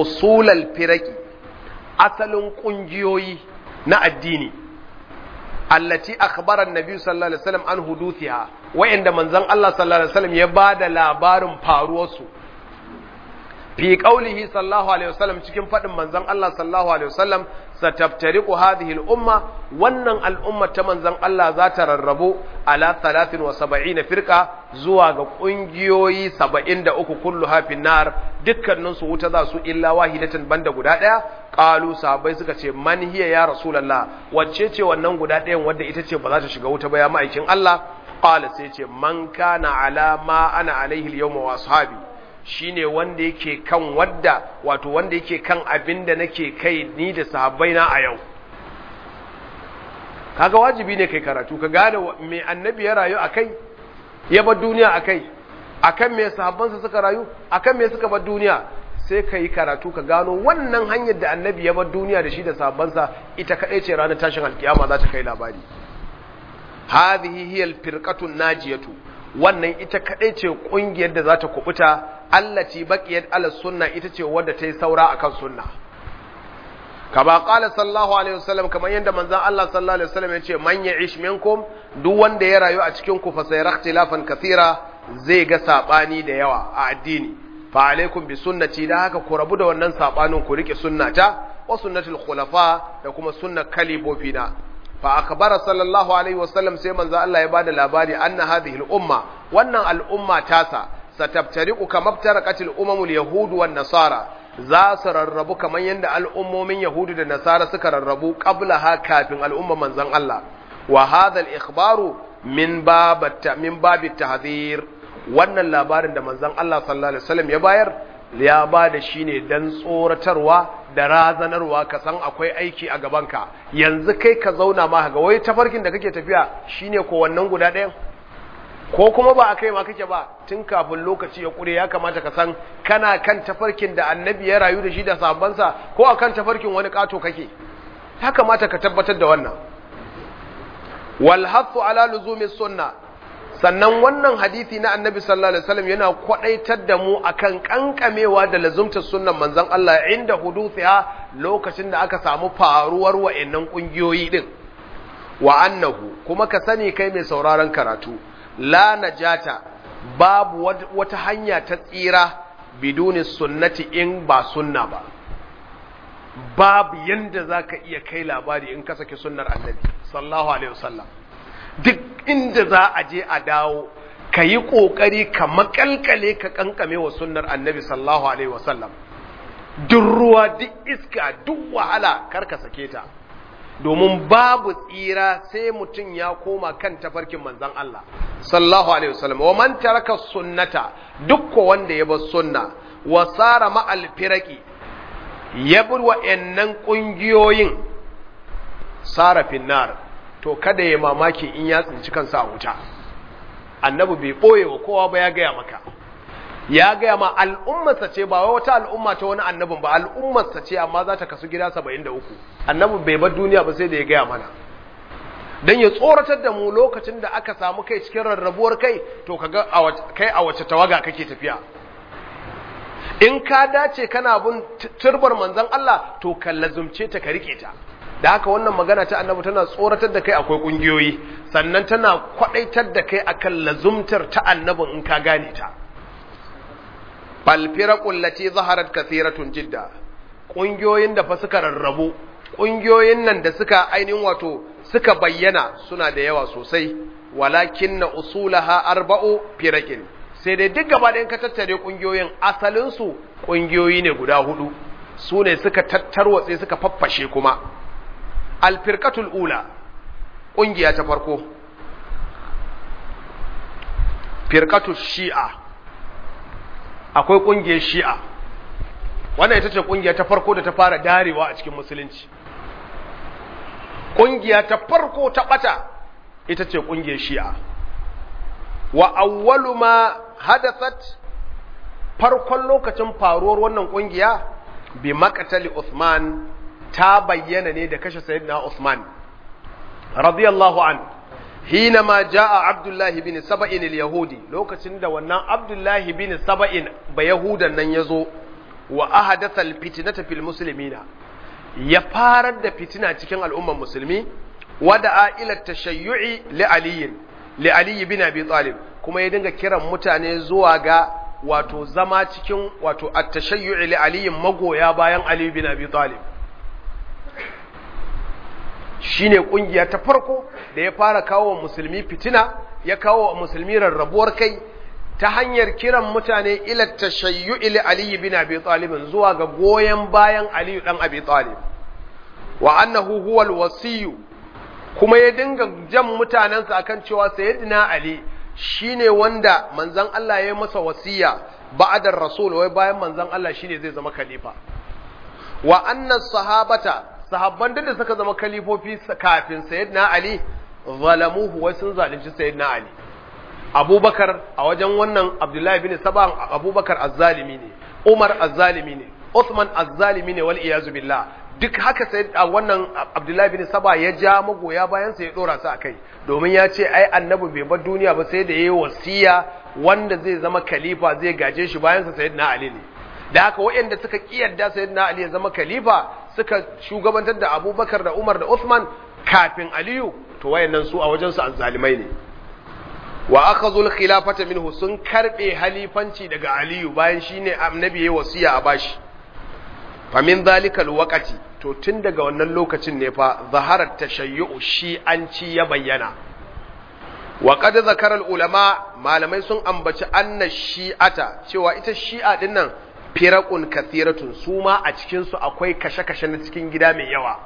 usulal firaqi, asalin kungiyoyi na addini, allati akhbara an-nabi sallallahu alaihi wasallam an huduthiha wa'inda manzon Allah sallallahu alaihi wasallam ya bada labarin faruwar su fi qaulihi sallallahu alaihi wasallam cikin fadin manzon Allah sallallahu alaihi wasallam sataftariqu hadhihi al-umma wannan al'umma ta manzon Allah za ta rarrabu ala thalathin wa sab'ina firqa zuwa ga kungiyoyi saba'in da uku kullu hafin nar dukkanin su wuta za su illa wahidatan banda guda daya qalu sahabbai suka ce man hiya ya rasulullah wacce ce wannan guda dayan wanda ita ce ba za ta shiga wuta ba ya ma'aikin Allah qala sai ce man kana ala ma ana alaihi al-yawma wa ashabi shine wanda yake kan wadda wato wanda yake kan abinda nake kai ni da sahabbaina a yau kaga wajibi ne kai karatu ka gane me annabi ya rayu akai ya bar duniya akai akan me sahabbansa suka rayu akan me suka bar duniya sai kai karatu ka gano wannan hanyar da annabi ya bar duniya da shi da sahabbansa ita kadai ce ranar tashin alkiyama za ta kai labari hadhihi hiya alfirqatu najiyatu wannan ita kadai ce kungiyar da za ta kubuta allati baqiyat ala sunna ita ce wadda ta yi saura akan sunna kama qala sallallahu alaihi wasallam kamar yanda manzon Allah sallallahu alaihi wasallam yace man ya'ish minkum duk wanda ya rayu a cikin ku fa sayara ikhtilafan kathira zai ga sabani da yawa a addini fa alaikum bi sunnati da haka ku rabu da wannan sabanin ku rike sunnata wa sunnatul khulafa da kuma sunnar kalifofina fa akhbara sallallahu alaihi wasallam sai manzo Allah ya bada labari anna hadhihi al-umma wannan al-umma tasa sataftariqu kama iftaraqatil umamul yahud wan nasara za su rarrabu kaman yanda al'ummomin yahudu da nasara suka rarrabu qabla ha kafin al'umma manzon Allah wa hadha al-ikhbaru min babata min babit tahdhir wannan labarin da manzon Allah sallallahu alaihi wasallam ya bayar ya bada shine dan tsoratarwa da razanarwa ka san akwai aiki a gabanka yanzu kai ka zauna ma ga wai tafarkin da kake tafiya shine ko wannan guda ɗayan ko kuma ba akai ma kake ba tun kafin lokaci ya kure ya kamata ka san kana kan tafarkin da annabi ya rayu da shi da sahabbansa ko akan tafarkin wani kato kake ya kamata ka tabbatar da wannan wal hathu ala luzumi sunna sannan wannan hadisi na annabi sallallahu alaihi wasallam yana kwadaitar da mu akan kankamewa da lazumtar sunnan manzon Allah inda huduthiha lokacin da aka samu faruwar wa'annan kungiyoyi din wa annahu kuma ka sani kai mai sauraron karatu la najata babu wata hanya ta tsira biduni sunnati in ba sunna ba babu yanda zaka iya kai labari in ka saki sunnar annabi sallallahu alaihi wasallam duk inda za a je a dawo ka yi ƙoƙari ka makalkale ka kankame wa sunnar annabi sallallahu alaihi wasallam duk ruwa duk iska duk wahala kar ka sake ta domin babu tsira sai mutum ya koma kan tafarkin manzon Allah sallallahu alaihi wasallam wa man taraka sunnata duk ko wanda ya bar sunna wa sara ma al firaqi ya bar wa'annan kungiyoyin sara finnar to kada ya mamaki in ya tsinci kansa a wuta annabi bai boye wa kowa ba ya gaya maka ya gaya ma al'ummarsa ce ba wata al'umma ta wani annabin ba al'ummarsa ce amma za ta kasu gida saba'in da uku annabi bai bar duniya ba sai da ya gaya mana dan ya tsoratar da mu lokacin da aka samu kai cikin rarrabuwar kai to kaga kai a wace tawaga kake tafiya in ka dace kana bin turbar manzon Allah to ka lazumce ta ka rike ta da haka wannan magana ta annabi tana tsoratar da kai akwai kungiyoyi sannan tana kwadaitar da kai akan lazumtar ta annabin in ka gane ta fal firaqul lati zaharat kathiratun jidda kungiyoyin da fa suka rarrabu kungiyoyin nan da suka ainihin wato suka bayyana suna da yawa sosai walakinna usulaha arba'u firaqin sai dai duk gaba ɗayan ka tattare kungiyoyin asalin su kungiyoyi ne guda hudu su ne suka tattarwatse suka faffashe kuma alfirkatul ula ƙungiya ta farko firkatul shi'a akwai ƙungiyar shi'a wannan ita ce ƙungiya ta farko da ta fara darewa a cikin musulunci ƙungiya ta farko ta ɓata ita ce ƙungiyar shi'a wa awwalu ma hadathat farkon lokacin faruwar wannan ƙungiya bi maqtali Uthman ta bayyana ne da kashe sayyidina Uthman radiyallahu an hinama jaa Abdullahi bin Saba'in al-Yahudi lokacin da wannan Abdullahi bin Saba'in ba Yahudan nan yazo wa ahadatha al-fitnata fil muslimina ya farar da fitina cikin al'umman musulmi wada'a ila tashayyu'i li Ali li Ali bin Abi Talib kuma ya dinga kiran mutane zuwa ga wato zama cikin wato at-tashayyu'i li Ali magoya bayan Ali bin Abi Talib shine kungiya ta farko da ya fara kawo musulmi fitina ya kawo musulmi rarrabuwar kai ta hanyar kiran mutane ila tashayyu'i li Ali bin Abi Talib zuwa ga goyen bayan Ali dan Abi Talib wa annahu huwa al-wasiy kuma ya dinga jan mutanansa akan cewa sayyidina Ali shine wanda manzon Allah ya yi masa wasiya ba'da rasul wai bayan manzon Allah shine zai zama khalifa wa anna sahabata sahabban da suka zama khalifofi kafin sayyidina Ali zalamuhu wa sun zalunci sayyidina Ali Abubakar a wajen wannan Abdullahi bin Saba Abubakar azzalimi ne Umar azzalimi ne Uthman azzalimi ne wal iyazu billah duk haka sai wannan Abdullahi bin Saba ya ja magoya bayan sa ya dora su akai domin ya ce ai annabi bai bar duniya ba sai da yayi wasiya wanda zai zama khalifa zai gaje shi bayan sa sayyidina Ali ne da haka waɗanda suka kiyarda sayyidina Ali ya zama khalifa suka shugabantar da Abubakar da Umar da Uthman kafin Aliyu to wayannan su a wajen su azzalimai ne wa akhadhu al-khilafata minhu sun karbe halifanci daga Aliyu bayan shine annabi yayi wasiya a bashi fa min zalika al-waqti to tun daga wannan lokacin ne fa zaharat tashayyu'u shi'anci ya bayyana wa qad zakara al-ulama malamai sun ambaci anna shi'ata cewa ita shi'a dinnan firaqun kathiratun suma a cikin su akwai kashe-kashe na cikin gida mai yawa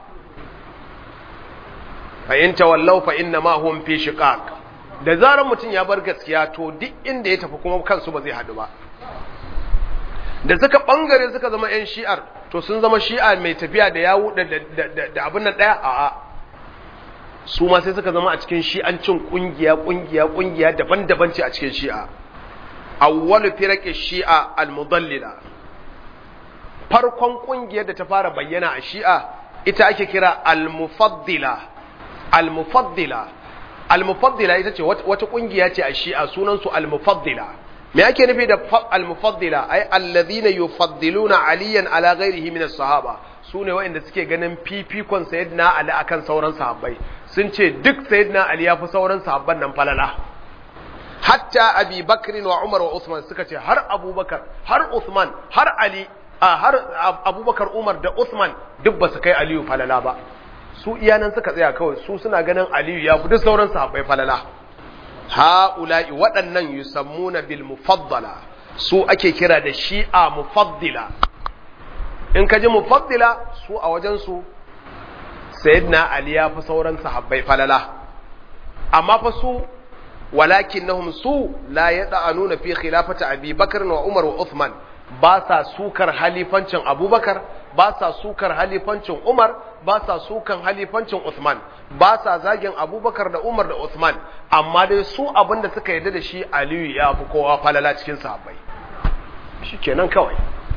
fa in tawallaw fa inna ma hum fi shiqaq da zarar mutum ya bar gaskiya to duk inda ya tafi kuma kansu ba zai hadu ba da suka bangare suka zama yan shi'ar to sun zama shi'a mai tafiya da yawu da da abin nan daya a'a su ma sai suka zama a cikin shi'ancin kungiya kungiya kungiya daban-daban ce a cikin shi'a awwalu firaqi shi'a al-mudallila farkon kungiyar da ta fara bayyana a shi'a ita ake kira al-mufaddila al-mufaddila al-mufaddila ita ce wata kungiya ce a shi'a sunan su al-mufaddila me ake nufi da al-mufaddila ay alladhina yufaddiluna aliyan ala ghairihi min as-sahaba sune waɗanda suke ganin fifikon sayyidina ali akan sauran sahabbai sun ce duk sayyidina ali yafi sauran sahabban nan falala hatta abi bakr wa umar wa usman suka ce har abubakar har usman har ali har abubakar umar da usman duk ba su kai aliyu falala ba su iyanan suka tsaya kawai su suna ganin aliyu ya fi duk sauran sahabbai falala ha'ula'i waɗannan yusammuna bil mufaddala su ake kira da shi'a mufaddila in ka ji mufaddila su a wajensu sayyidina ali ya fi sauran sahabbai falala amma fa su walakinnahum su la yad'anuna fi khilafati abi bakr wa umar wa uthman ba sa sukar halifancin abubakar ba sa sukar halifancin umar ba sa sukan halifancin uthman ba sa zagin abubakar da umar da uthman amma dai su abinda suka yarda da shi aliyu ya fi kowa falala cikin sahabbai shikenan kawai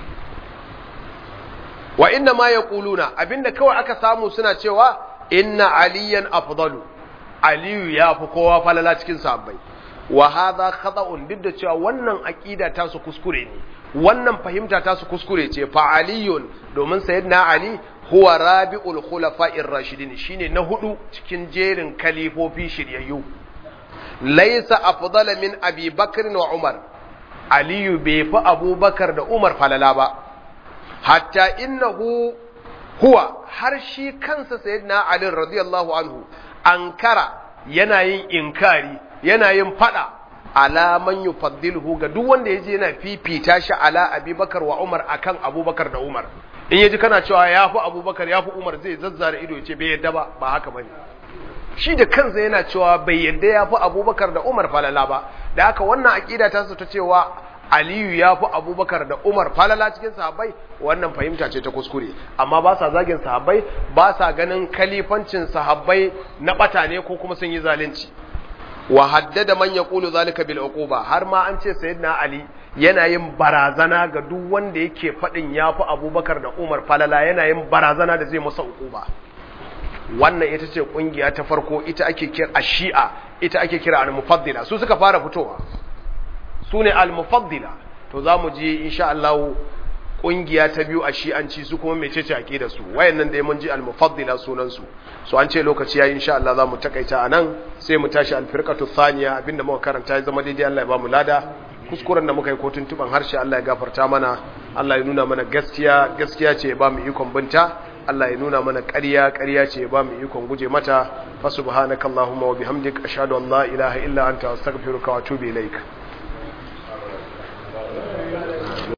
wa inna ma yaquluna abinda kawai aka samu suna cewa inna aliyan afdalu aliyu ya fi kowa falala cikin sahabbai wa hadha khata'un duk da cewa wannan aqida ta su kuskure ne wannan fahimta ta su kuskure ce fa aliyun domin sayyidina ali huwa rabi'ul khulafa'ir rashidin shine na hudu cikin jerin kalifofi shiryayyu laysa afdala min abi bakr wa umar aliyu bai fi abubakar da umar falala ba hatta innahu huwa har shi kansa sayyidina ali radiyallahu anhu ankara yana yin inkari yana yin fada ala man yufaddiluhu ga duk wanda yaje yana fifita shi ala abubakar wa umar akan abubakar da umar in yaji kana cewa yafi abubakar yafi umar zai zazzara ido yace bai yadda ba ba haka bane shi da kansa yana cewa bai yadda yafi abubakar da umar falala ba da haka wannan aqida ta su ta cewa aliyu yafi abubakar da umar falala cikin sahabbai wannan fahimta ce ta kuskure amma ba sa zagin sahabbai ba sa ganin kalifancin sahabbai na bata ne ko kuma sun yi zalunci wa haddada man yaqulu zalika bil uquba har ma an ce sayyidina ali yana yin barazana ga duk wanda yake fadin yafi abubakar da umar falala yana yin barazana da zai masa uquba wannan ita ce kungiya ta farko ita ake kira shi'a ita ake kira al-mufaddila su suka fara fitowa su ne al-mufaddila to zamu ji insha Allah kungiya ta biyu a shi'anci su kuma mecece aqidar su wayannan da mun ji al-mufaddila sunan su so an ce lokaci yayi insha Allah zamu takaita anan sai mu tashi al-firqatu thaniya abinda muka karanta ya zama daidai Allah ya ba mu lada kuskuren da muka yi ko tuntuban harshe Allah ya gafarta mana Allah ya nuna mana gaskiya gaskiya ce ya ba mu ikon binta Allah ya nuna mana ƙarya ƙarya ce ya ba mu ikon guje mata fa subhanakallahumma wa bihamdika ashhadu an la ilaha illa anta astaghfiruka wa atubu ilaik